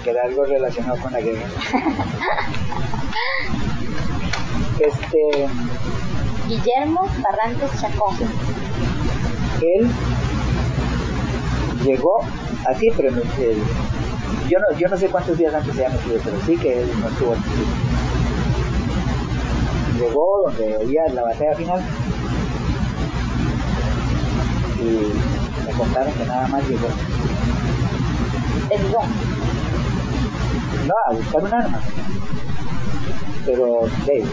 que era algo relacionado con la guerra. Guillermo Barrantes Chacón. Él llegó así, pero yo no sé cuántos días antes se había metido, pero sí que él no estuvo aquí. Llegó donde había la batalla final y me contaron que nada más llegó. ¿Terminó? No, a buscar un arma. Pero él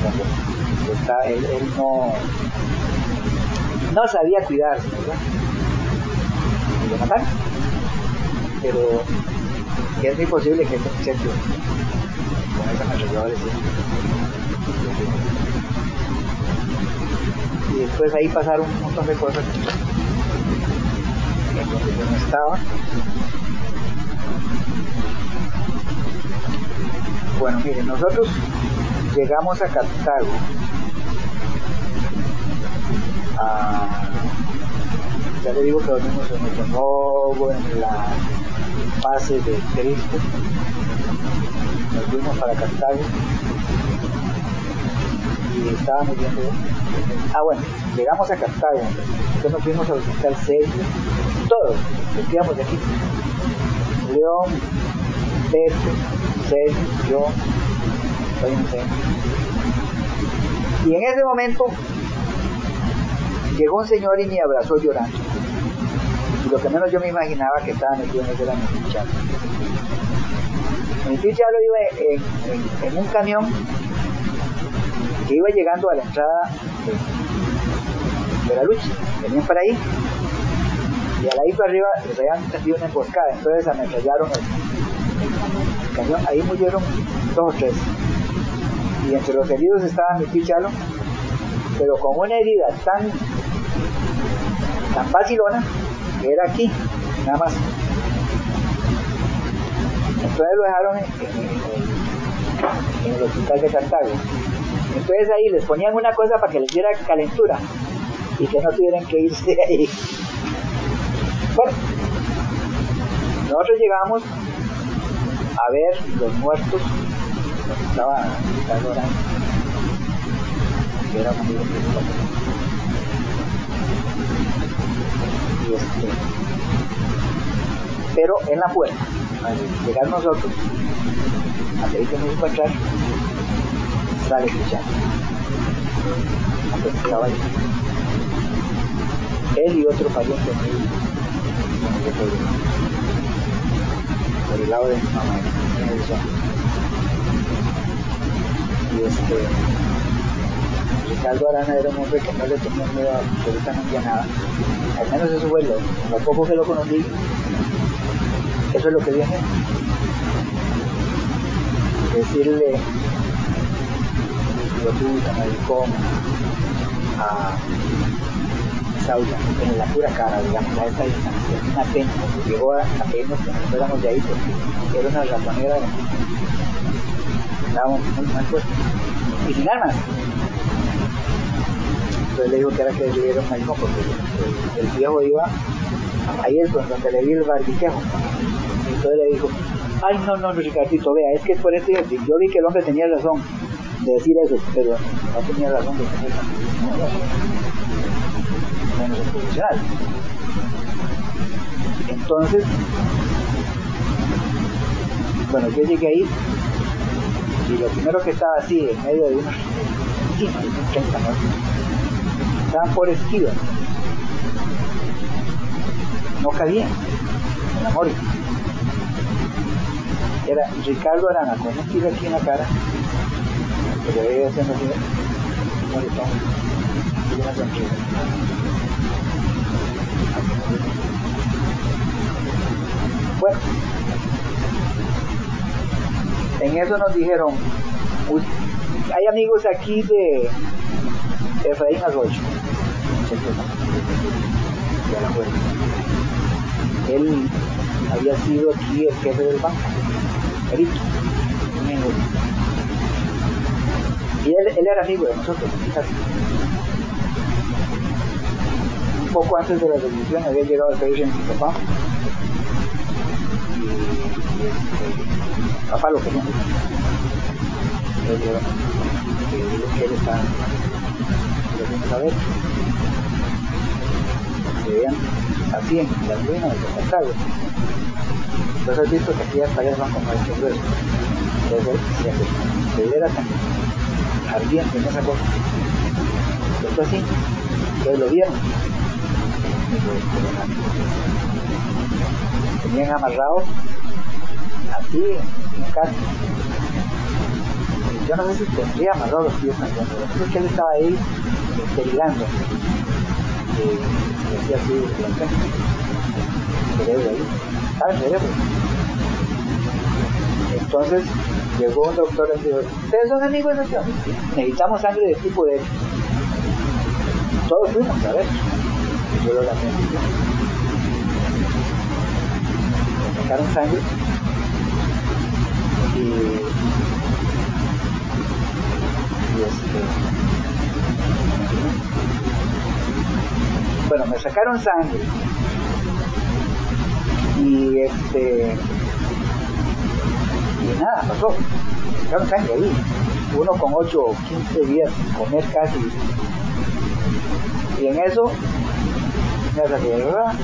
no sabía cuidarse, ¿verdad? Y lo mataron. Pero es muy posible que este muchacho con esa ametralladora y después ahí pasaron un montón de cosas en donde yo no estaba. Bueno, miren, nosotros llegamos a Cartago ya le digo que dormimos en el Novo, en la base de Cristo. Nos fuimos para Cartago y estábamos viendo. Bueno, llegamos a Cartago, entonces nos fuimos al hospital Celio, todos, nos íbamos de aquí. León, Pepe, Celio, yo, soy un Celio. Y en ese momento llegó un señor y me abrazó llorando. Y lo que menos yo me imaginaba que estaba metido en ese era mi tío Chalo. Mi tío Chalo iba en un camión que iba llegando a la entrada de la lucha. Venían para ahí. Y al ladito arriba les habían tendido una emboscada. Entonces ametrallaron el camión. Ahí murieron 2 o 3. Y entre los heridos estaba mi tío Chalo, pero con una herida tan vacilona que era aquí, nada más. Entonces lo dejaron en el hospital de Cartago. Entonces ahí les ponían una cosa para que les diera calentura y que no tuvieran que irse de ahí. Bueno, nosotros llegamos a ver los muertos donde estaba Ricardo Arana, que era un amigo principal. Pero en la puerta, al llegar nosotros, al que nos iba a entrar, sale escuchando. Entonces estaba ahí. Él y otro pariente mío, por el lado de mi mamá, en el son. Y Ricardo Arana era un hombre que no le tenía miedo a absolutamente a nada. Al menos eso fue lo poco que lo conocí. Eso es lo que viene. Decirle lo tuyo a Maricón, a Sauda, en la pura cara, digamos, a esta distancia. Una pena, porque llegó a pedirnos que nos fuéramos de ahí, porque era una ratonera. Estábamos muy mal puestos. Y sin armas. Entonces le dijo que era que le dieron Maricón, porque el viejo iba, ahí es donde le vi el barbiquejo. Y entonces le dijo, ay no Ricardito, vea, es que es por esto. Yo vi que el hombre tenía razón de decir eso, pero no tenía razón de decir eso. Menos el profesional. Entonces, bueno, yo llegué ahí y lo primero que estaba así, en medio de unos 30 muertos, estaban por esquiva, no cabían en la morgue. Era Ricardo Arana con un tiro aquí en la cara, que le veía haciendo así, moretón, y una sonrisa. Bueno, en eso nos dijeron, hay amigos aquí de Efraín Arroyo, de la Fuerza. Él había sido aquí el jefe del banco, Erito, y él era amigo de nosotros, casi. Un poco antes de la revolución había llegado al país en mi papá, papá lo quería. Entonces, que él estaba, lo fuimos a ver, se veían así en las ruinas de Cartago. Entonces has visto que aquellas paredes son como estos gruesos. Entonces se era tan ardiente en esa cosa. Esto así, ustedes lo vieron. Tenían amarrados así en un carro. Yo no sé si tendría amarrado los pies también, pero creo que él estaba ahí delirando. Y decía así, el cerebro ahí, estaba el cerebro. Entonces llegó un doctor y dijo, ¿ustedes son amigos de este hombre? Necesitamos sangre de tipo de él. Todos fuimos a ver. Yo lo también. Me sacaron sangre y bueno, me sacaron sangre y y nada, pasó. Me sacaron sangre ahí. Uno con 8 o 15 días sin comer casi. Y en eso me saqué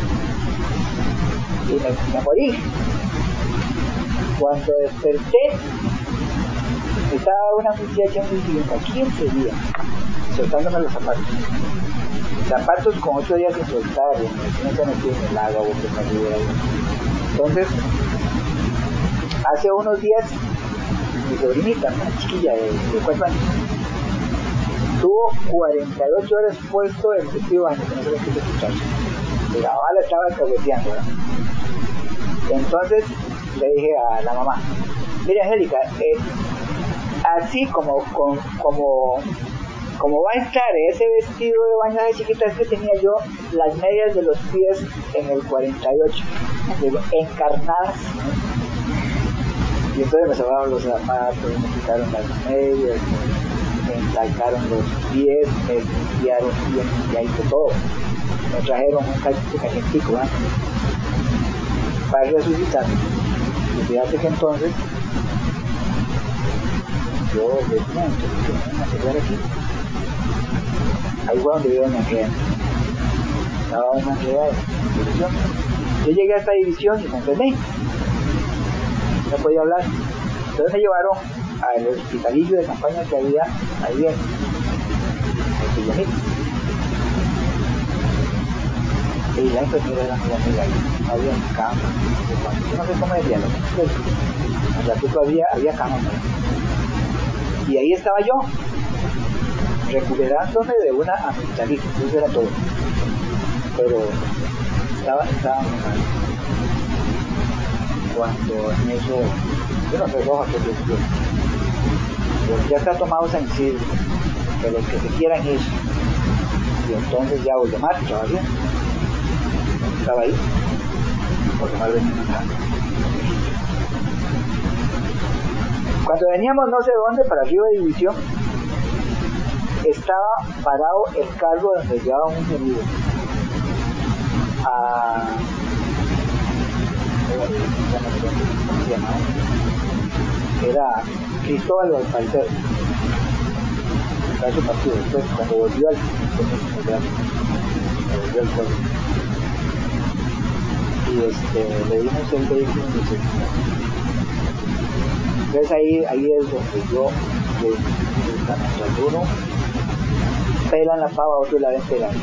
y me morí. Cuando desperté estaba una muchacha muy linda, 15 días, soltándome los zapatos con 8 días sin soltar, no se metió en el agua o que saliera. Entonces hace unos días mi sobrinita, una chiquilla de 4 años, tuvo 48 horas puesto el vestido de baño, que no se lo quise escuchar. Y la mamá la estaba cagueteando, ¿verdad? Entonces le dije a la mamá, mira Angélica, así como va a estar ese vestido de baño de chiquitas que tenía yo, las medias de los pies en el 48, digo, encarnadas. Y entonces me sacaron los zapatos, me quitaron las medias, me entalcaron los pies, me limpiaron bien limpiadito todo. Me trajeron un calientico, ¿eh? Para resucitar. Y fíjate que entonces yo decía, ¿qué voy a aquí? Ahí fue donde vive mi Andrea. Estaba en Andrea en división. Yo llegué a esta división y me enfermé. No podía hablar. Entonces me llevaron al hospitalillo de campaña que había ahí en Pillonit. Y la enfermera era muy amiga ahí. No había ni cama. Yo no sé cómo decía. Al ratito había cama. Y ahí estaba yo, recuperándome de una amigdalitis. Eso era todo. Pero estaba muy mal. Cuando en eso, yo no sé, roja que ya está tomado Sensible, que los que se quieran ir, y entonces ya Voldemar, estaba bien, estaba ahí, Voldemar venía manejando. Cuando veníamos no sé dónde, para arriba de división, estaba parado el carro donde llevaba un herido. ¿Cómo se llamaba? Era Cristóbal Valverde. Para su partido, después cuando volvió al pueblo. Y le dimos el vehículo y se... Entonces ahí es donde yo, cuando uno pelan la pava, otro la ven pelando.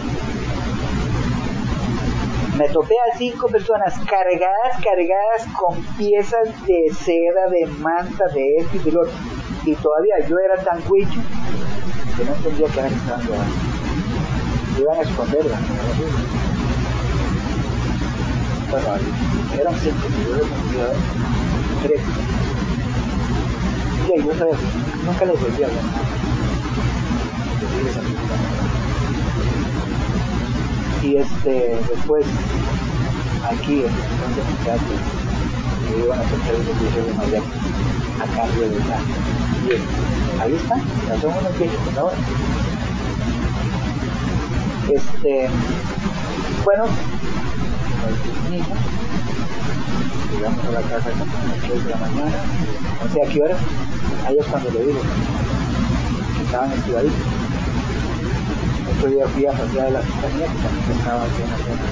Me topé a 5 personas cargadas con piezas de seda, de manta, de esto y de lo otro. Y todavía yo era tan cuicho que no entendía que era que estaban llevando. Iban a esconderla. Bueno, eran 5, yo les enviaba 3. Y yo nunca les volví a hablar. Y después, aquí en el centro de teatro, me iban a hacer un servicio de María a cambio de la. Y ahí está, ya son unos viejitos ahora. Bueno, los niños, llegamos a la casa como a las 3 de la mañana, no sé a qué hora, ahí es cuando le digo que estaban estivaditos. Otro día fui a pasear a la compañía que también estaba haciendo una cena.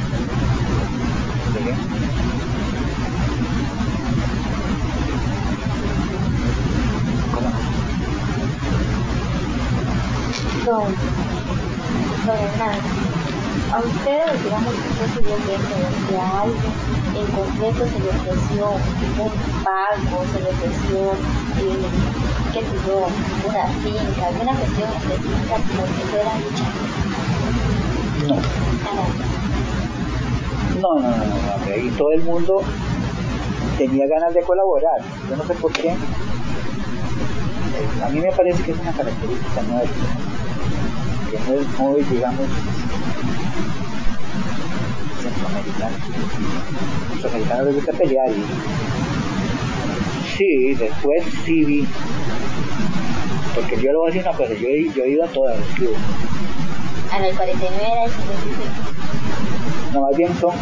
Don Hernán, a ustedes, digamos, usted se dio cuenta de que a alguien en concreto se le ofreció un pago, se le ofreció, qué sé yo, una finca, alguna cuestión específica por que fuera a luchar. No, y todo el mundo tenía ganas de colaborar. Yo no sé por qué. A mí me parece que es una característica nuestra, que no es muy, digamos, centroamericano. Los centroamericanos les gusta pelear y sí, después sí vi, porque yo le voy a decir una cosa, yo he ido a todas las clubes. A la 49 era el 55. No, más bien son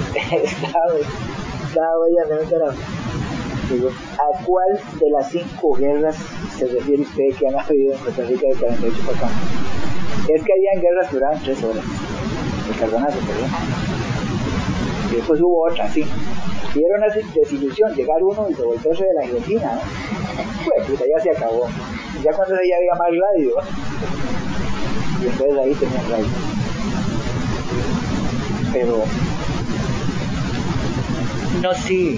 cada huella de veterano. Digo, ¿a cuál de las 5 guerras se refiere usted que han habido en Costa Rica de 48 para acá? Es que habían guerras que duraban 3 horas. El carbonazo, por ejemplo. Y después hubo otra, sí. Y era una desilusión llegar uno y devolverse de la guillotina, ¿no? Pues, puta, ya se acabó. Ya cuando ya había más radio. Y entonces ahí tenían radio. Pero no, sí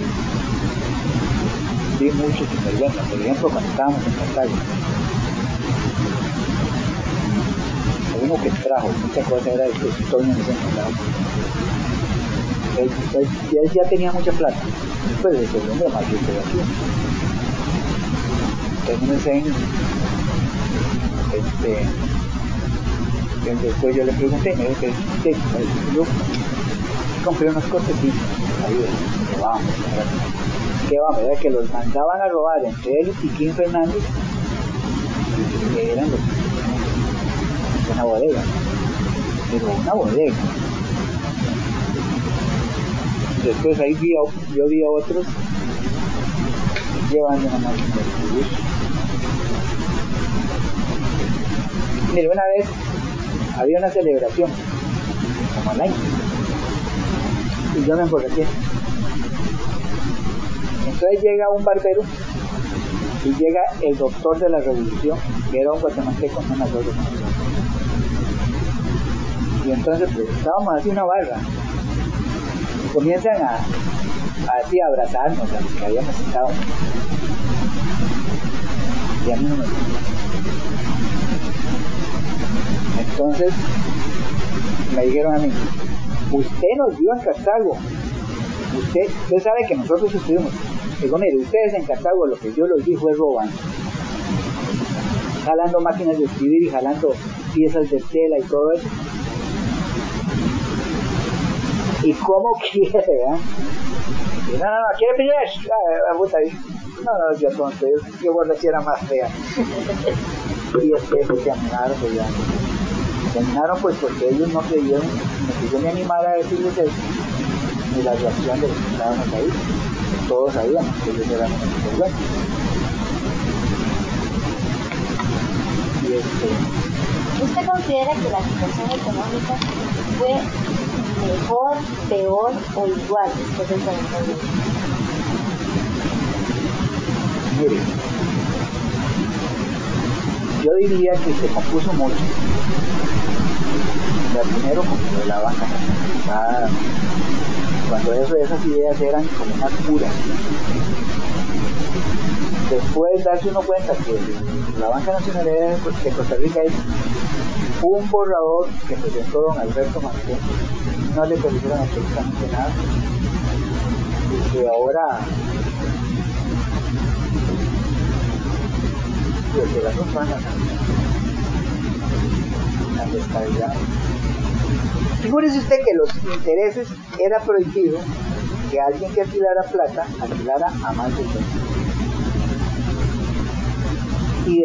vi mucho sinvergüenza. Por ejemplo, cuando estábamos en Cartago, uno que trajo mucha cosa era el que Toño nos encontraba. Él ya tenía mucha plata, pues desde el hombre más rico de aquí. Entonces después yo le pregunté, me dijo que yo compré unos cortecitos ahí, que vamos, era que los mandaban a robar entre él y King Fernández, que eran los una bodega, pero una bodega. Después ahí yo vi a otros llevando una máquina de escribir. Mire, una vez había una celebración, como al año, y yo me emborraché. Entonces llega un barbero y llega el doctor de la revolución, que era un guatemalteco, no me acuerdo cómo se llama. Y entonces pues estábamos así una barra y comienzan así a abrazarnos a los que habíamos estado. Y a mí no me gusta. Entonces me dijeron a mí, usted nos dio en Cartago, usted sabe que nosotros estuvimos. Digo, mire, ustedes en Cartago lo que yo los vi fue robando, jalando máquinas de escribir y jalando piezas de tela y todo eso. ¿Y cómo quiere, verdad? Y no, quiere pillar. Puta, no, yo tonto, yo borrachera más fea. Y se animaron, pues ya. Se animaron pues porque ellos no creyeron que yo me animara a decirles eso, ni la reacción de los que estábamos ahí. Todos sabían que ellos eran unos buenos. Y ¿usted considera que la situación económica fue mejor, peor o igual después del 48? Mire, yo diría que se compuso mucho. Primero como la banca nacionalizada, cuando esas ideas eran como una cura. Después darse uno cuenta que la banca nacionalidad de Costa Rica es un borrador que presentó don Alberto Martínez, no le corrigieron absolutamente nada, y que ahora desde las dos van a descargar. Figúrese usted que los intereses era prohibido que alguien que alquilara plata alquilara a más de 100. Y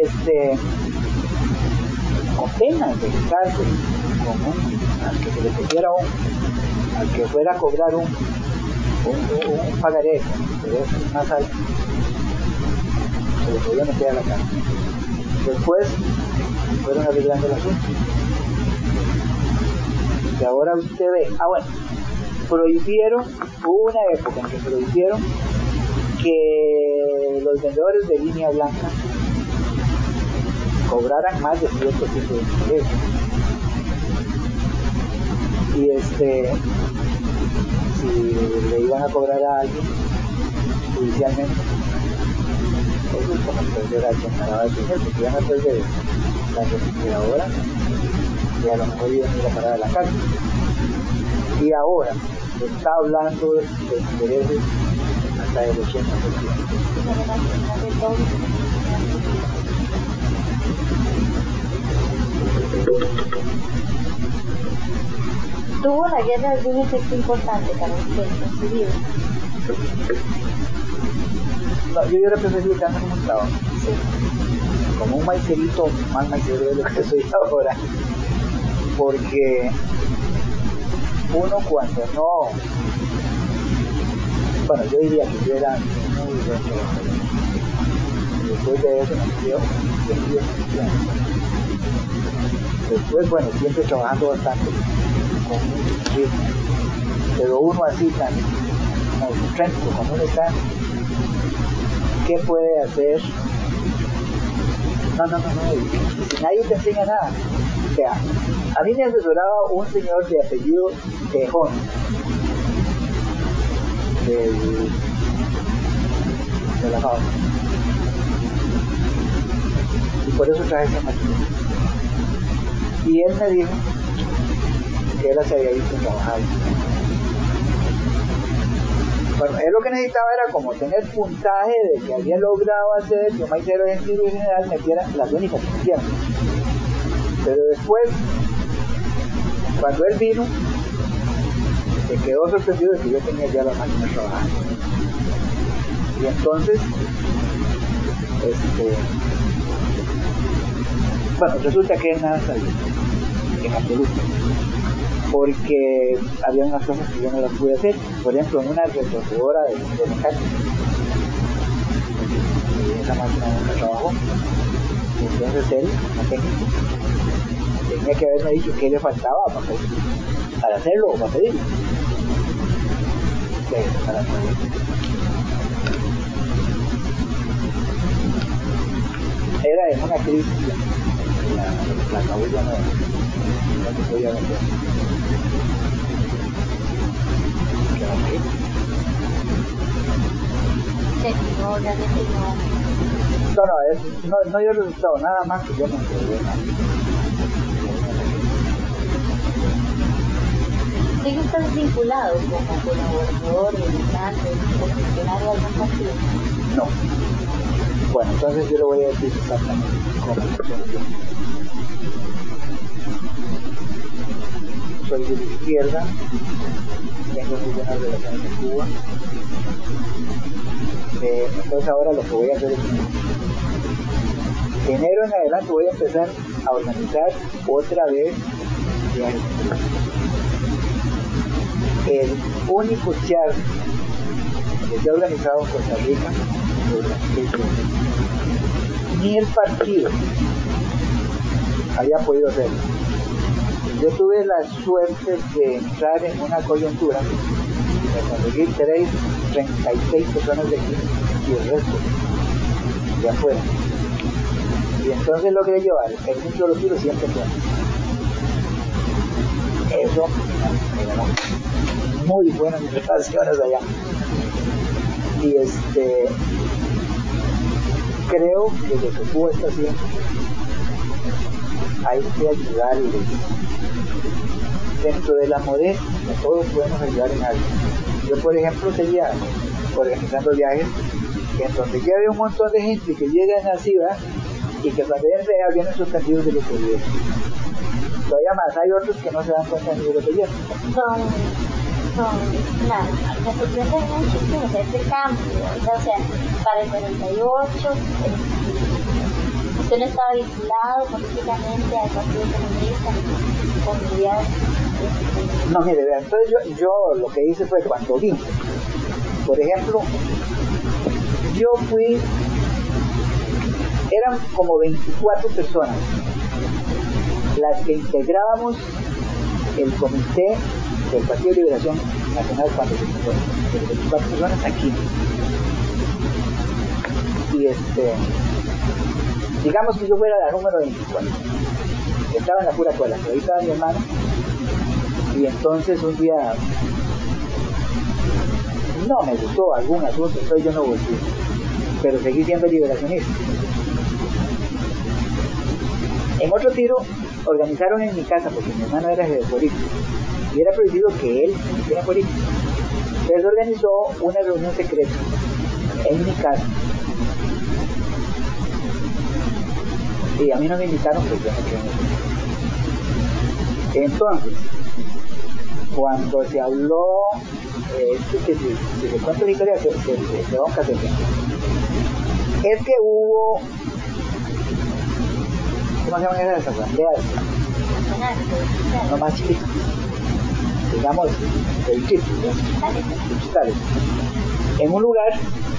con penas de cárcel, al que se le pusiera al que fuera a cobrar un pagaré con interés más alto, se lo podía meter a la cárcel. Después fueron arreglando el asunto. Y ahora usted ve, bueno, prohibieron, hubo una época en que prohibieron que los vendedores de línea blanca cobraran más de cierto tipo de interés. Y si le iban a cobrar a alguien judicialmente, eso es como perder a quien acaba de tener, porque iban a perder la refrigeradora y a lo mejor iban a ir a parar a la cárcel. Y ahora se está hablando de intereses hasta del 80%. ¿Tuvo la guerra algún efecto importante para usted en su vida? No, yo hubiera preferido quedarme como un trabajo. Sí. Como un maicerito, más maicero de lo que soy ahora. Porque uno cuando no... Bueno, yo diría que yo era muy buen trabajador. Y después de eso me quedó después, bueno, siempre trabajando bastante con un ritmo. Pero uno así tan tránsito, cuando uno está, ¿qué puede hacer? No, y si nadie te enseña nada. O sea, a mí me asesoraba un señor de apellido Tejón, de la fábrica. Y por eso traje esta máquina. Y él me dijo que él se había visto trabajar. Bueno, él lo que necesitaba era como tener puntaje de que había logrado hacer que un maicero gentil y general metiera las únicas que metieran. Pero después, cuando él vino, se quedó sorprendido de que yo tenía ya las máquinas trabajando. Y entonces, bueno, resulta que él nada sabía, en absoluto, porque había unas cosas que yo no las pude hacer, por ejemplo, en una retrocesadora de mecánica, y esa máquina nunca trabajó, y entonces él, no tenía que haberme dicho qué le faltaba para hacerlo o para pedirlo. Para hacerlo. Era en una crisis, la cabulla no se podía vender. No, realmente no dio resultado, nada más que yo me entregué. ¿Sigue usted vinculado como colaborador, militante, o funcionario de algún partido? No. Bueno, entonces yo le voy a decir exactamente cómo funciona. Soy de la izquierda, tengo muy buenas relaciones en Cuba. Entonces ahora lo que voy a hacer es de enero en adelante voy a empezar a organizar otra vez viajes. El único charter que se ha organizado en Costa Rica, ni el partido había podido hacerlo. Yo tuve la suerte de entrar en una coyuntura de conseguir 36 personas de aquí y el resto de afuera. Y entonces logré llevar el núcleo de los tiros 100 personas. Eso me ganó muy buenas relaciones allá. Y creo que lo que Cuba está haciendo hay que ayudarles dentro de la modestia. Todos podemos ayudar en algo. Yo, por ejemplo, sería organizando viajes en donde lleve un montón de gente que llega en la ciudad y que cuando vienen suspendidos de lo que viven. Todavía más, hay otros que no se dan cuenta ni de lo que vienen. Me sorprende mucho este cambio, o sea, para el 48 usted no estaba vinculado políticamente al Partido Comunista, comunidad. No, mire, entonces yo lo que hice fue cuando vine Por ejemplo, yo fui, eran como 24 personas las que integrábamos el comité del Partido de Liberación Nacional cuando se fundó, 24 personas aquí. Y digamos que yo fuera la número 24. Estaba en la pura cola, pero ahí estaba mi hermano. Y entonces un día no me gustó algún asunto, entonces yo no volví. Pero seguí siendo liberacionista. En otro tiro organizaron en mi casa, porque mi hermano era jefe de político y era prohibido que él hiciera política. Entonces organizó una reunión secreta en mi casa. Y a mí no me invitaron, pues yo no quería. Entonces, cuando se habló, que si le cuento la historia, se va a un café. Es que hubo, ¿cómo se llaman esas asambleas? No más chiquitas, digamos, de digitales. En un lugar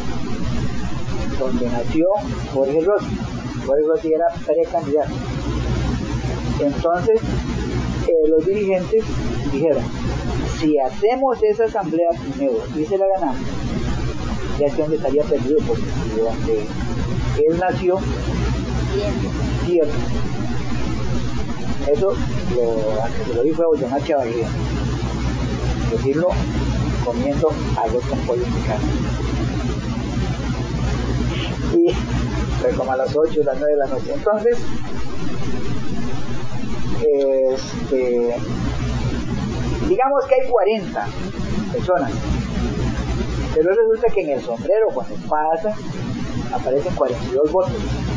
donde nació Jorge Rossi. Jorge Rossi era precandidato. Entonces, los dirigentes dijeron, si hacemos esa asamblea primero y se la ganamos, ya este hombre estaría perdido, porque donde él nació, cierto. Eso lo dijo a Waldemar Chavarría, decirlo comiendo arroz con pollo en mi casa. Y fue como a las 8 o las 9 de la noche. Entonces, digamos que hay 40 personas, pero resulta que en el sombrero, cuando pasa, aparecen 42 votos.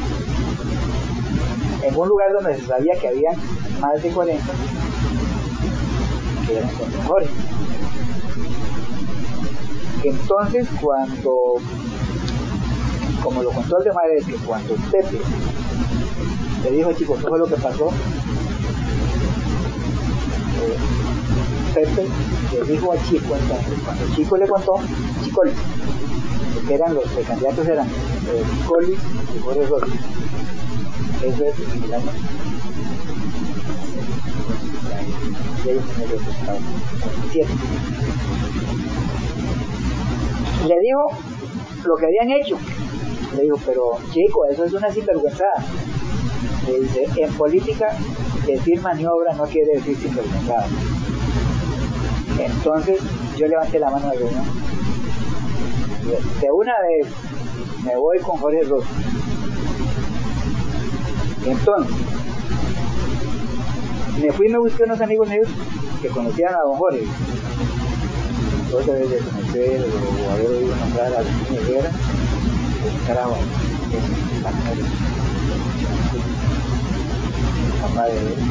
En un lugar donde se sabía que había más de 40, que eran los mejores. Entonces, como lo contó el de Madrid, que cuando Pepe le dijo, chicos, ¿qué fue lo que pasó? Pepe le dijo a Chico, entonces, cuando Chico le contó, Chicoli, que eran los precandidatos, eran Chicoli y Jorge Rossi. Eso es el año 7. Le dijo lo que habían hecho. Le digo, pero chico, eso es una sinvergüenzada. Le dice, en política decir maniobra no quiere decir sinvergüenzada. Entonces yo levanté la mano de reunión. De una vez me voy con Jorge Rossi. Entonces me fui y me busqué unos amigos míos que conocían a don Jorge. Otra vez de conocer o haber oído nombrar a Agustín Herrera, de Nicaragua, papá de él,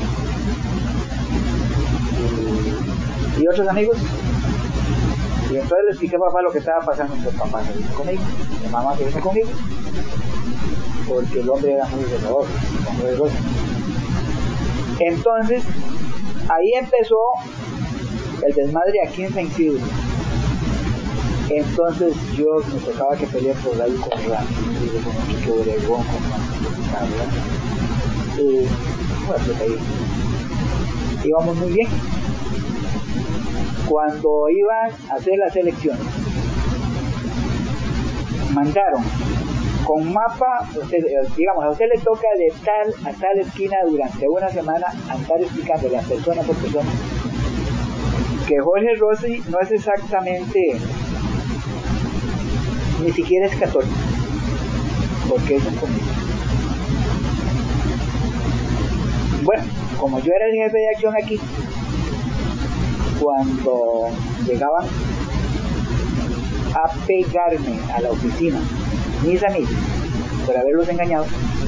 y otros amigos. Y entonces le expliqué a papá lo que estaba pasando. Entonces papá se vino conmigo, mi mamá se vino conmigo, porque el hombre era muy celoso, muy celoso. Entonces ahí empezó el desmadre aquí en San Isidro. Entonces yo me tocaba que pelear por ahí con Ramírez, con Quique Obregón, con Carla. Y bueno, pues ahí íbamos muy bien. Cuando iban a hacer las elecciones, mandaron con mapa, digamos, a usted le toca de tal a tal esquina durante una semana andar explicándole a persona por persona que Jorge Rossi no es exactamente, ni siquiera es católico, porque es un comunista. Bueno, como yo era el jefe de acción aquí, cuando llegaban a pegarme a la oficina mis amigos por haberlos engañado,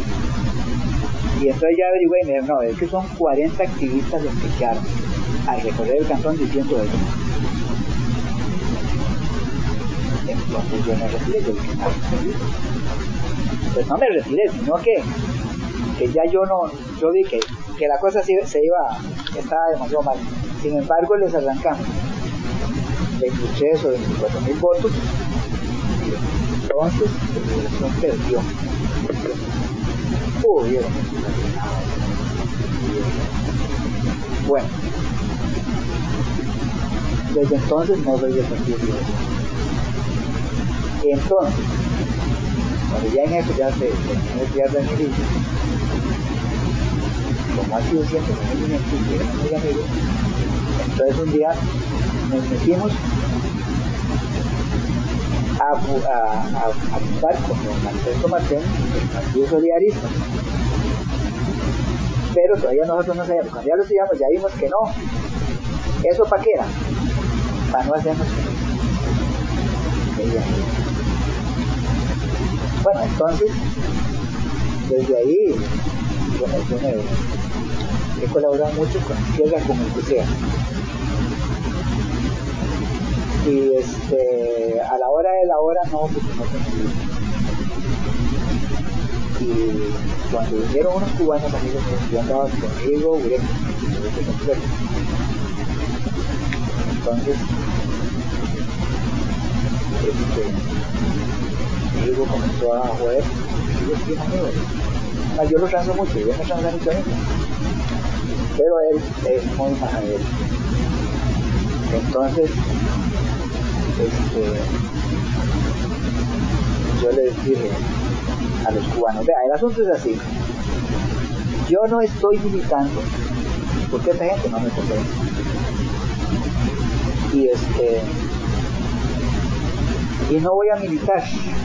y entonces ya averigué y me dijeron, no, es que son 40 activistas los que echaron al recorrer el cantón diciendo eso. Entonces yo me retiré, yo dije, pues no me retiré, sino que ya yo vi que la cosa estaba demasiado mal. Sin embargo, les arrancamos 23 o 24 mil votos entonces la liberación perdió. Pudieron. Bueno, desde entonces no soy del Partido Liberación. Entonces, cuando ya en eso ya se pierde el milicio, como ha sido siempre con el movimiento y que éramos muy amigos, entonces un día nos metimos a fundar con don Manifiesto Martín el Partido Solidarista. Pero todavía nosotros no sabíamos, cuando ya lo estudiamos ya vimos que no. ¿Eso para qué era? Para no hacernos bueno, entonces desde ahí yo he colaborado mucho con Izquierda como el que sea. Y a la hora de la hora no, porque no conseguí. Y cuando vinieron unos cubanos amigos míos, yo andaba conmigo, entonces mi hijo comenzó a joder, y yo sí, amigo, yo lo transo mucho, yo no transo mucho nunca, pero él es muy majadero. Entonces yo les dije a los cubanos, vea, el asunto es así, yo no estoy militando porque esta gente no me convence, y no voy a militar.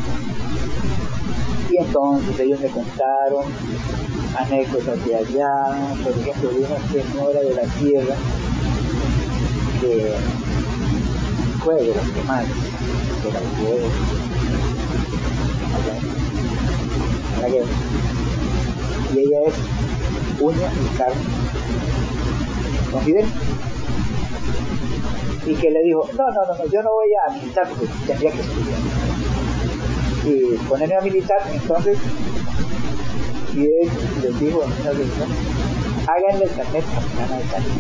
Y entonces ellos me contaron anécdotas de allá, por ejemplo de una señora de la tierra que fue de las que más de la tierra allá, y ella es uña y carne con Fidel, y que le dijo no, yo no voy a militar porque tendría que estudiar y ponerme a militar. Entonces y él les dijo a una vez, háganle el carnet capitana de Cali,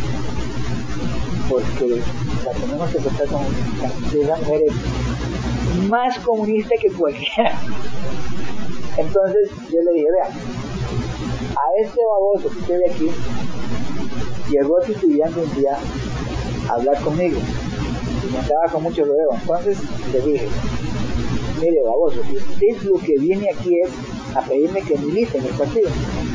porque la tenemos que aceptar como esa mujer es más comunista que cualquiera. Entonces yo le dije, vea, a este baboso que usted ve aquí llegó titubeando un día a hablar conmigo y me andaba con mucho rodeo. Entonces le dije, mire baboso, usted lo que viene aquí es a pedirme que milite en el partido.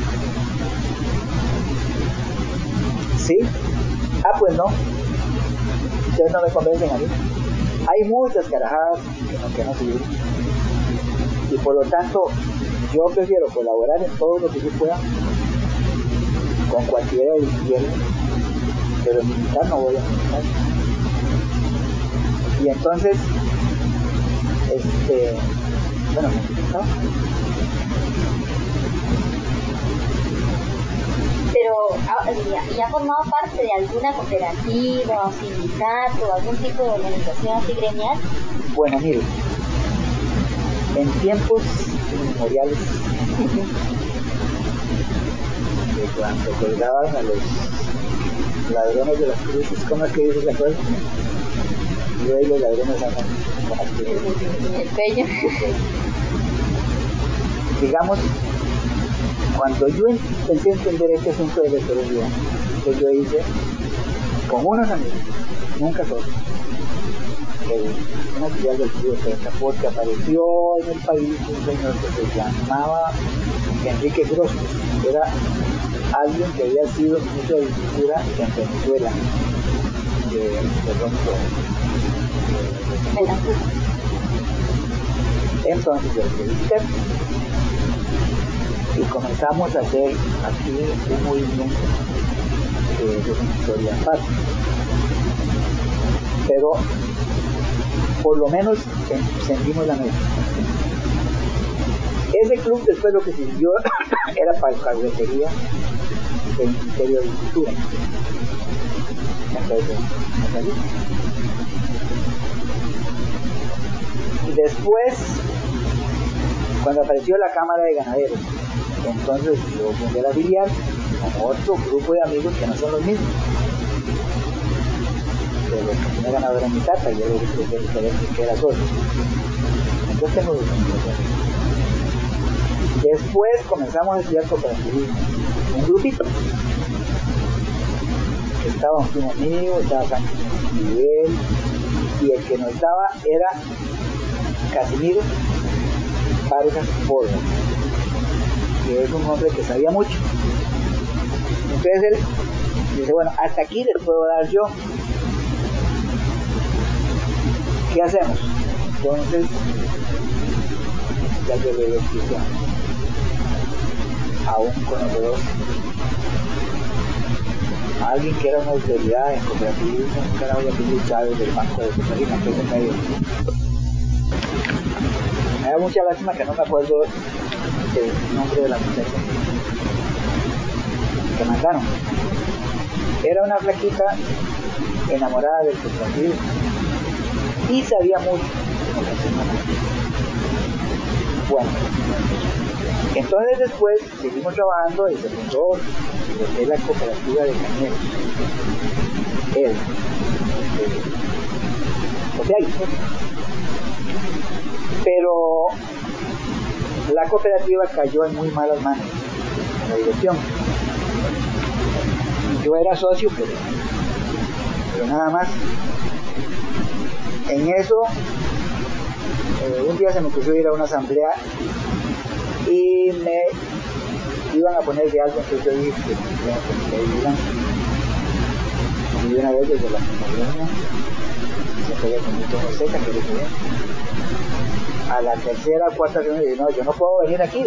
¿Sí? Pues no, ustedes no me convencen a mí. Hay muchas carajadas que no sirven, y por lo tanto yo prefiero colaborar en todo lo que yo pueda con cualquiera de izquierda, pero militar no voy a militar. Y entonces bueno, ¿no? Pero ¿ya ha formado parte de alguna cooperativa o sindicato o algún tipo de organización así gremial? Bueno, mire, en tiempos inmemoriales, de cuando colgaban a los ladrones de las cruces, ¿cómo es que dice la cosa? Y hoy los ladrones andan con las cruces. El peño. Digamos, cuando yo empecé a entender este asunto de la ecología, que yo hice con unos amigos, nunca solo, una actividad del Club de Pesca, porque apareció en el país un señor que se llamaba Enrique Grosso, que era alguien que había sido ministro de Agricultura en Venezuela, entonces yo lo visité y comenzamos a hacer aquí un movimiento de historia aparte, pero por lo menos sentimos la mesa. Ese club después lo que sirvió era para carretería del Ministerio de Agricultura. Entonces, y después, cuando apareció la Cámara de Ganaderos, entonces yo volví a afiliar con otro grupo de amigos que no son los mismos. De los que tenía ganadora en mi casa, yo le dije que era solo. Yo tengo documentación. Después comenzamos a estudiar cooperativismo, un grupito. Estaba un primo mío, estaba San Miguel, y el que nos daba era Casimiro Vargas Porras, que es un hombre que sabía mucho. Entonces él dice, bueno, hasta aquí les puedo dar yo. ¿Qué hacemos? Entonces, ya yo le expliqué a un conocedor, a alguien que era una autoridad en cooperativismo, que era Julio Chávez del Banco de Costa Rica, que es el medio. Me da mucha lástima que no me acuerdo el nombre de la muchacha que mandaron. Era una flaquita enamorada del cooperativismo y sabía mucho. Bueno, entonces después seguimos trabajando y se fundó lo que es la cooperativa de Cañeros. Pero la cooperativa cayó en muy malas manos, la dirección. Yo era socio, pero nada más. En eso, un día se me ocurrió ir a una asamblea y me iban a poner de algo, entonces yo dije que iban. Y una vez desde la compañía, se fue con mi tono seca, que dije bien. A la tercera o cuarta reunión dije, no, yo no puedo venir aquí.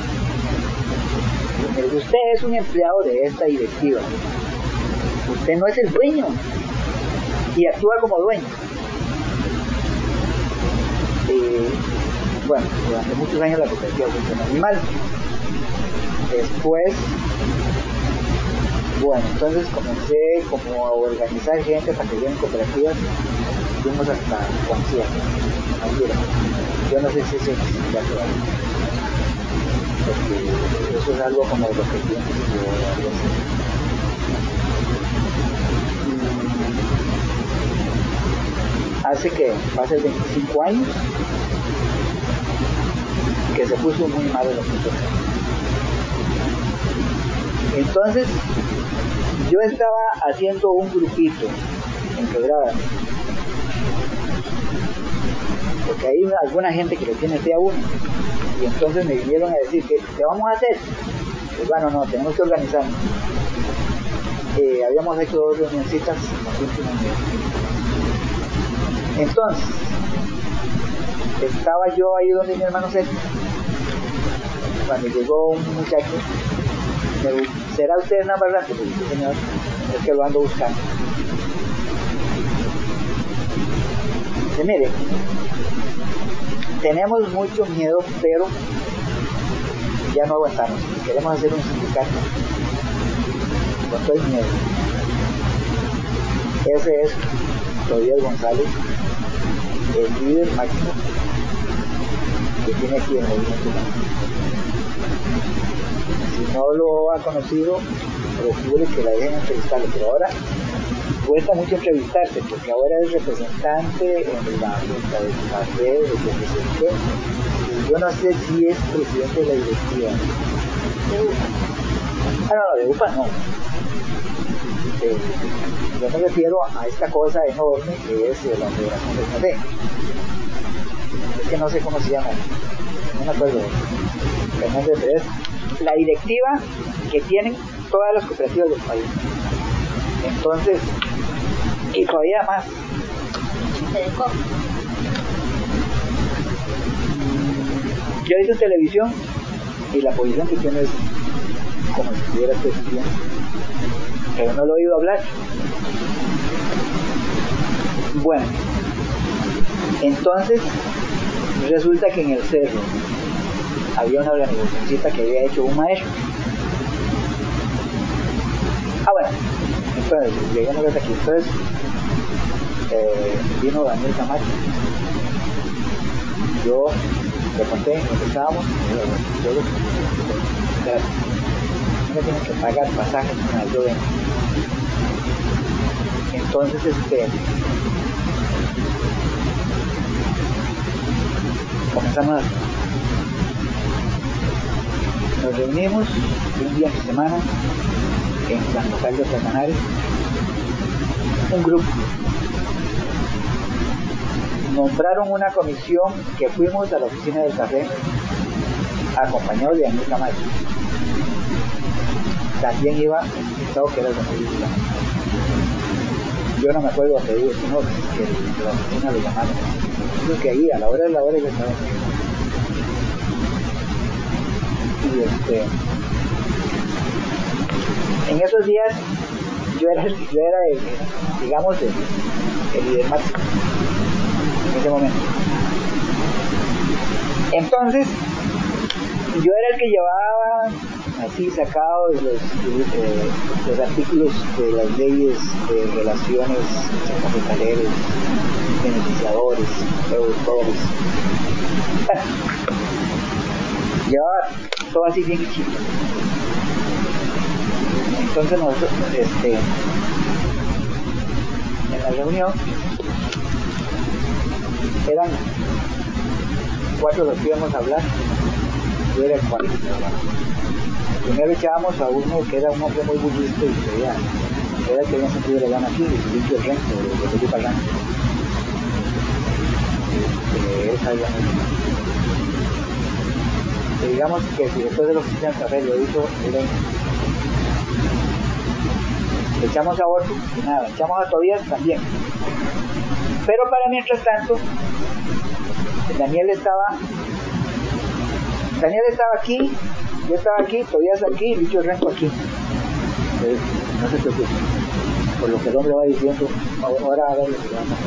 Usted es un empleado de esta directiva. Usted no es el dueño y actúa como dueño. Bueno, durante muchos años la cooperativa funcionó muy mal. Después, bueno, entonces comencé como a organizar gente para que vinieran cooperativas. Fuimos hasta Guancía, yo no sé si eso existirá todavía, porque eso es algo como lo que tiene hace que hace 25 años que se puso muy mal el asunto. Entonces yo estaba haciendo un grupito en Quebrada, porque hay alguna gente que le tiene fe a uno, y entonces me vinieron a decir ¿qué vamos a hacer? Pues bueno, no, tenemos que organizarnos. Habíamos hecho 2 reunioncitas en los últimos meses. Entonces estaba yo ahí donde mi hermano Sergio, cuando llegó un muchacho. ¿Será usted Navarrete? Sí, señor, es que lo ando buscando. Dice, mire, tenemos mucho miedo, pero ya no aguantamos. Queremos hacer un sindicato con todo el miedo. Ese es Tobias González, el líder máximo que tiene aquí en el movimiento. Si no lo ha conocido, procure que la dejen entrevistarlo, pero ahora cuesta mucho entrevistarse porque ahora es representante en la junta de la red de presidente, y yo no sé si es presidente de la directiva de UPA. No, de UPA no. Yo me refiero a esta cosa enorme que es la Federación del Café. Es que no sé cómo se llama, no me acuerdo el nombre, pero es la directiva que tienen todas las cooperativas del país. Entonces, y todavía más. Yo he visto televisión y la posición que tiene es como si estuviera presidente, pero no lo he oído hablar. Bueno, entonces resulta que en el cerro había una organizacióncita que había hecho un maestro. Bueno, entonces llegamos hasta aquí. Entonces vino Daniel Camacho. Yo le conté, empezábamos, no me tienen que pagar pasajes para yo vengo. Entonces comenzamos nos reunimos un día de semana en San Local de Manzanares, un grupo. Nombraron una comisión que fuimos a la oficina del café acompañados de Daniel Camacho. También iba el invitado que era el Daniel Camacho. Yo no me acuerdo lo que digo, sino que la oficina lo llamaron. Creo que ahí a la hora de la hora yo estaba. Y en esos días yo era digamos el líder máximo en ese momento. Entonces yo era el que llevaba así sacado los artículos de las leyes de relaciones capitaleras, beneficiadores, todos. Llevaba todo así bien chico. Entonces nosotros, en la reunión eran 4 los que íbamos a hablar. Yo era el 4. Primero echábamos a uno que era un hombre muy bullista y que era el que había sentido la gana aquí, el Felipe Renzo, de Felipe Arranco. Él sabía mucho. Digamos que el director de la oficina del café lo hizo, le echamos a otro y nada, echamos a Tobías también. Pero para mientras tanto, Daniel estaba aquí, yo estaba aquí, Tobías aquí, y Lucho Renco aquí. No se preocupe, por lo que el hombre va diciendo, ahora a ver lo que va a pasar.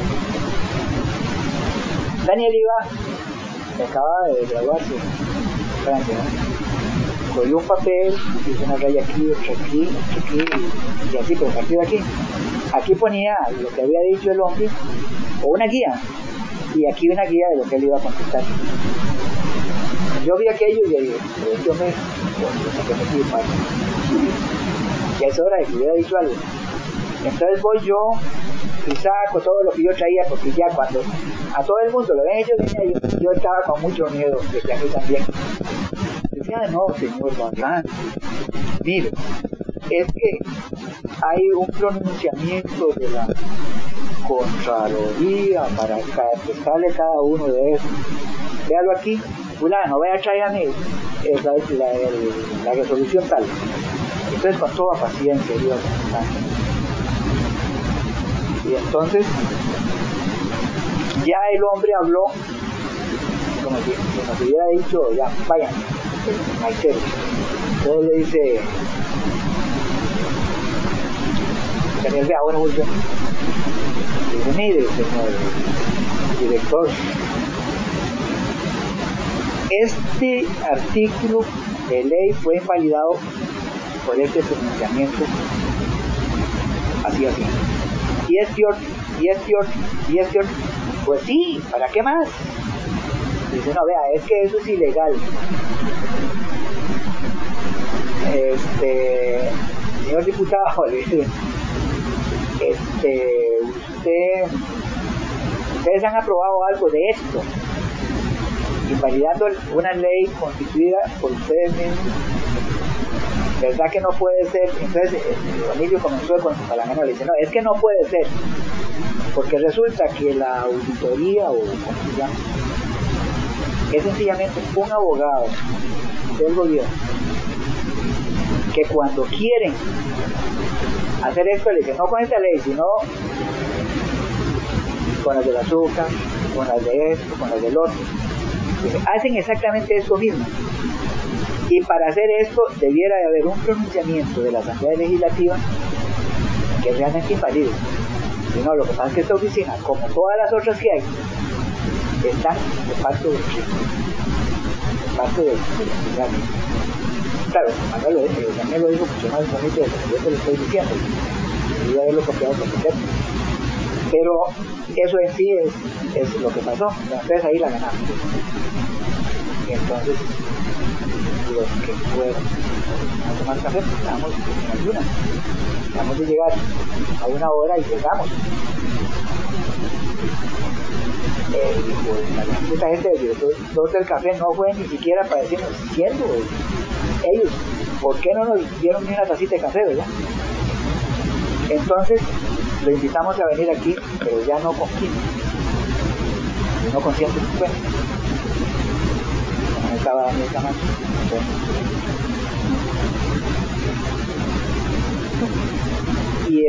Daniel acababa de graduarse en Francia, ¿no? Cogió un papel, hizo una raya aquí, otra aquí, y así, pero partido aquí. Aquí ponía lo que había dicho el hombre, o una guía, y aquí una guía de lo que él iba a contestar. Yo vi aquello y le dije, pero yo me fui para. Ya es hora de que hubiera dicho algo. Entonces voy yo y saco todo lo que yo traía, porque ya cuando a todo el mundo lo ven ellos, yo estaba con mucho miedo de que a mí también. Decía, no, señor Barran, mire, es que hay un pronunciamiento de la Contraloría para contestarle cada uno de esos. Véalo aquí, fulano, vea, tráigame la resolución tal. Entonces con toda paciencia iba contestando. Y entonces ya el hombre habló como si nos hubiera dicho, ya, vayan, maicero. Entonces le dice, Daniel, vea, ahora voy yo. Le dice, mire, señor director, este artículo de ley fue invalidado por este pronunciamiento así. Y este otro. Pues sí, ¿para qué más? Dice, no, vea, es que eso es ilegal. Señor diputado, le dice, ustedes han aprobado algo de esto, invalidando una ley constituida por ustedes mismos. ¿Verdad que no puede ser? Entonces Emilio comenzó con su palangana, le dice, no, es que no puede ser, porque resulta que la auditoría, o como se llama, es sencillamente un abogado del gobierno que cuando quieren hacer esto le dicen, no con esta ley, sino con las del azúcar, con las de esto, con las del otro. Hacen exactamente eso mismo. Y para hacer esto debiera de haber un pronunciamiento de la Asamblea Legislativa que realmente invalide. Y no, lo que pasa es que esta oficina, como todas las otras que hay, están de parte del ciudadano. Claro, Daniel lo dijo mucho más bonito de lo que yo te lo estoy diciendo. Debería haberlo copiado por completo. Pero eso en sí es lo que pasó. Entonces ahí la ganamos. Y entonces los que fueron a tomar café, estábamos en ayuna. Acabamos de llegar a 1 hora y llegamos. la puta gente del director del café no fue ni siquiera para decirnos, siendo ellos, ¿por qué no nos dieron ni una tacita de café, verdad? Entonces lo invitamos a venir aquí, pero ya no con 15, sino con 150. Como estaba Daniel Camacho. Y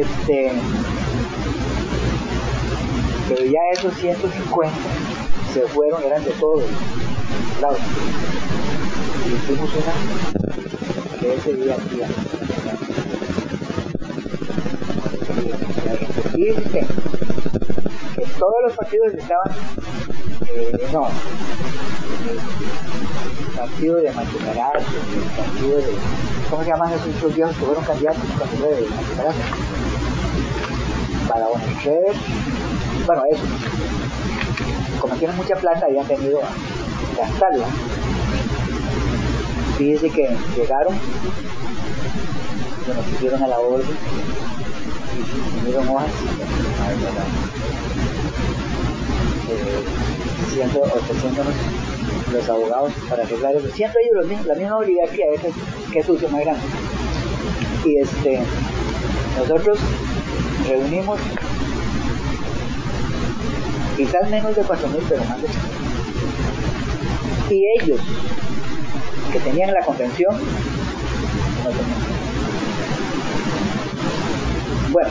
pero ya esos 150 se fueron, eran de todos lados. Y hicimos una que ese día aquí. Y dice que todos los partidos estaban, no, el partido de Machicarazo, el partido de, ¿cómo se llaman esos viejos que fueron candidatos cuando fue de Machicarazo? Para Bonaerense, bueno, eso, como tienen mucha plata, habían venido a gastarla. Fíjense que llegaron, se nos pusieron a la orden y vinieron hojas ofreciéndonos los abogados para arreglar eso. Siempre ellos la misma oligarquía, que sucio más grande. Y nosotros reunimos quizás menos de 4,000, pero más de 8,000. Y ellos, que tenían la convención, no tenían. Bueno,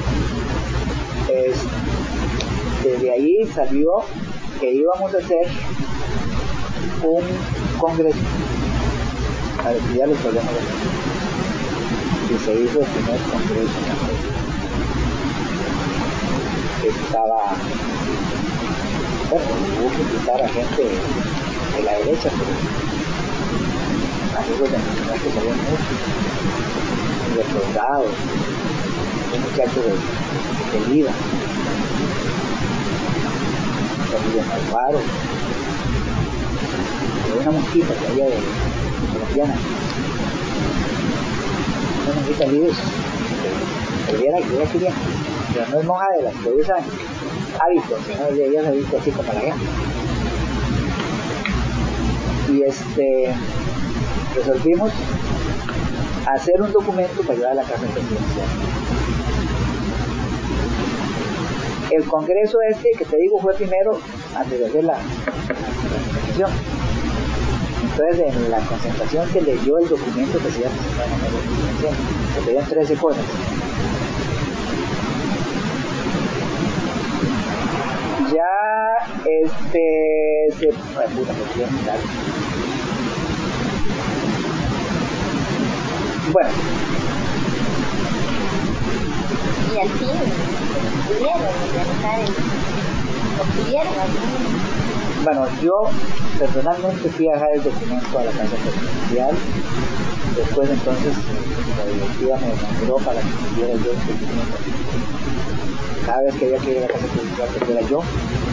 desde ahí salió que íbamos a hacer un congreso para estudiar los problemas de la vida. Y se hizo el primer congreso en la que estaba, bueno, hubo que invitar a gente de la derecha, pero amigos de nosotros que sabían mucho, y de soldados, un muchacho de vida, de Malvaro, de una mosquita que había de colombiana, una mosquita líder, pero ella quería, pero no es monja de las que usan hábitos, sino de ellas se viste así como la gente. Y resolvimos hacer un documento para llevar a la casa presidencial. El congreso que te digo fue primero antes de hacer la concentración. Entonces en la concentración se leyó el documento que se iba a presentar en la casa presidencial. Se leían 13 cosas. Ya bueno, y al fin pudieron bueno, yo personalmente fui a dejar el documento a la casa presidencial. Después entonces la directiva me nombró para que tuviera yo el documento. Cada vez que había que ir a la casa presidencial que fuera yo.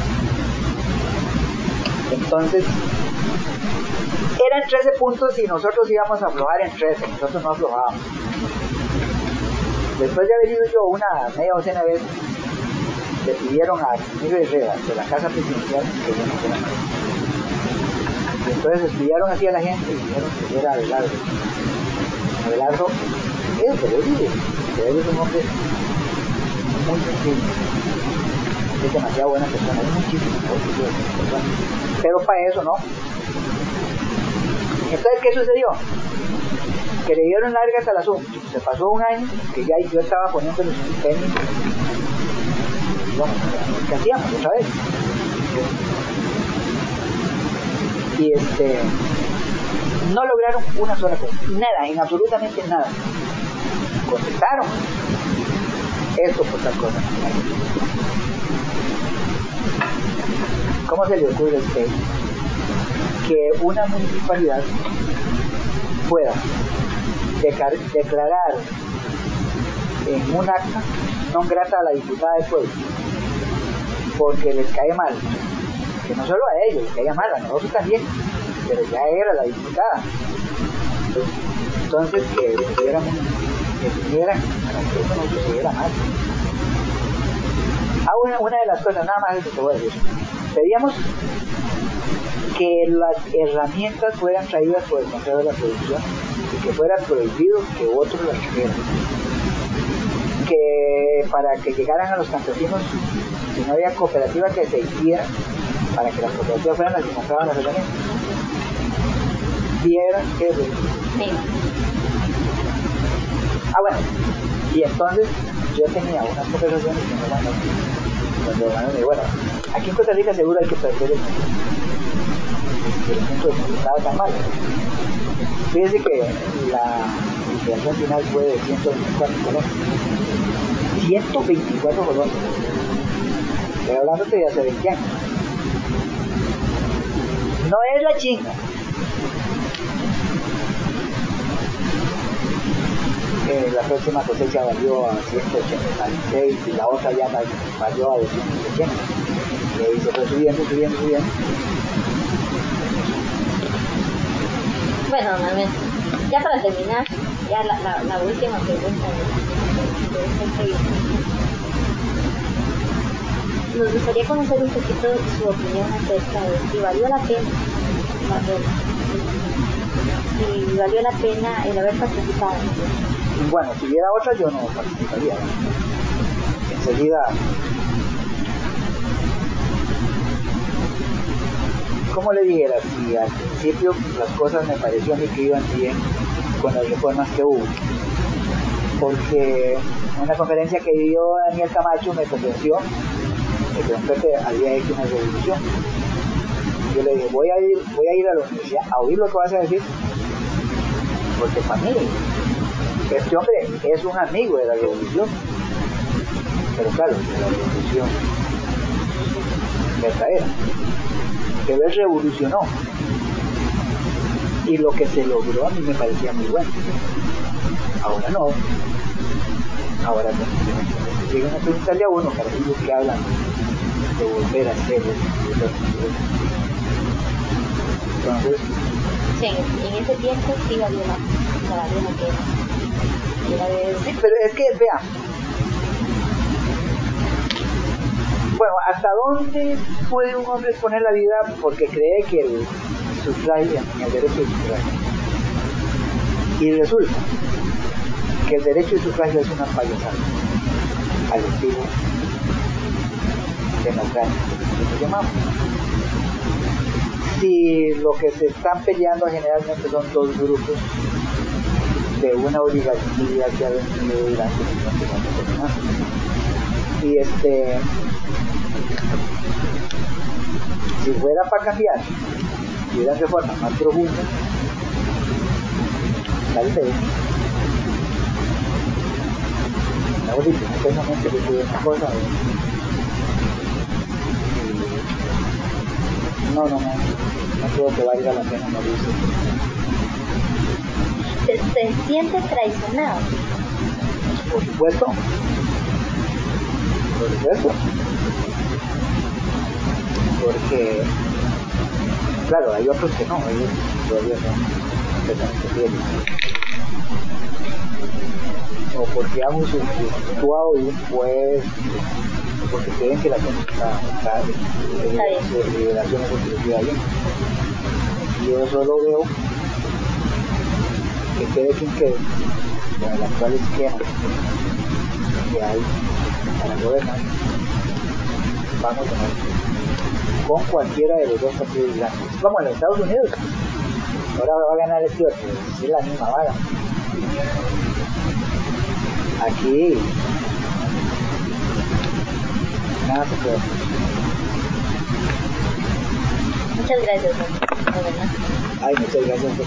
Entonces eran 13 puntos y nosotros íbamos a aflojar en 13, nosotros no aflojábamos. Después de haber ido yo una media docena de veces, le pidieron a Miguel Herrera de la casa presidencial que yo no fuera. Y entonces estudiaron así a la gente y dijeron que era Abelardo. Abelardo es terrible, pero él es un hombre muy sencillo, es demasiado buena persona, es muchísimo mejor que yo, pero para eso no. Entonces, ¿qué sucedió? Que le dieron largas al asunto. Se pasó un año que ya yo estaba poniendo los tenis. Bueno, ¿qué hacíamos otra vez? Y no lograron una sola cosa, nada, en absolutamente nada. Contestaron esto por tal cosa. ¿Cómo se le ocurre a usted que una municipalidad pueda declarar en un acta non grata a la diputada del pueblo porque les cae mal? Que no solo a ellos les caía mal, a nosotros también, pero ya era la diputada. Entonces que vinieran para que eso no sucediera más. Una de las cosas, nada más eso te voy a decir, Pedíamos que las herramientas fueran traídas por el Consejo de la Producción y que fuera prohibido que otros las trajeran. Que para que llegaran a los campesinos, si no había cooperativa, que se hiciera para que las cooperativas fueran las que compraban las herramientas. Vieran que... Sí. Bueno, y entonces yo tenía unas conversaciones con mi hermano, cuando hermano me dijo, bueno, aquí en Costa Rica seguro hay que perder el mundo no estaba tan mal. Fíjese que la liquidación final fue de 124 colones. 124 colones. Estoy hablando de hace 20 años. No es la chinga. La próxima cosecha valió a 186 y la otra ya valió a 280. Y ahí se fue subiendo. Bueno, ya para terminar, ya la última pregunta de esta entrevista. Nos gustaría conocer un poquito su opinión acerca de si valió la pena si valió la pena el haber participado. Bueno, si hubiera otra yo no participaría. Enseguida, como le dijera, si al principio las cosas me pareció a mí que iban bien con las reformas que hubo, porque en una conferencia que dio Daniel Camacho me convenció de que don Pepe había hecho una revolución. Yo le dije, voy a ir a la universidad a oír lo que vas a decir, porque para mí este hombre es un amigo de la revolución, pero claro, de la revolución verdadera, pero él revolucionó y lo que se logró a mí me parecía muy bueno. Ahora no, ahora llegan a preguntarle a uno para ellos que hablan de volver a hacer entonces sí, en ese tiempo sí valió la pena. Sí, pero es que, vea, bueno, ¿hasta dónde puede un hombre exponer la vida porque cree que el sufragio, el derecho de sufragio? Y resulta que el derecho de sufragio es una payasada al estilo democrático que se llamamos. Si lo que se están peleando generalmente son dos grupos de una oligarquía que ha venido durante 50 años. Y si fuera para cambiar, si hubiera reformas más profundas, tal vez, estamos diciendo que hay momentos que tuve una cosa, no creo que valga la pena morirse. ¿Se siente traicionado? Por supuesto. Porque, claro, hay otros que no, ellos todavía son completamente fieles. O porque han usufructuado de un puesto, porque creen que la gente está de liberaciones de ahí. Yo solo veo que quede quien quede, con el actual esquema que hay para gobernar, vamos a ver, con cualquiera de los dos partidos grandes. Como en los Estados Unidos, ahora va a ganar el tío, es la misma vaga. Aquí nada se puede. Muchas gracias, de verdad. Ay, muchas gracias.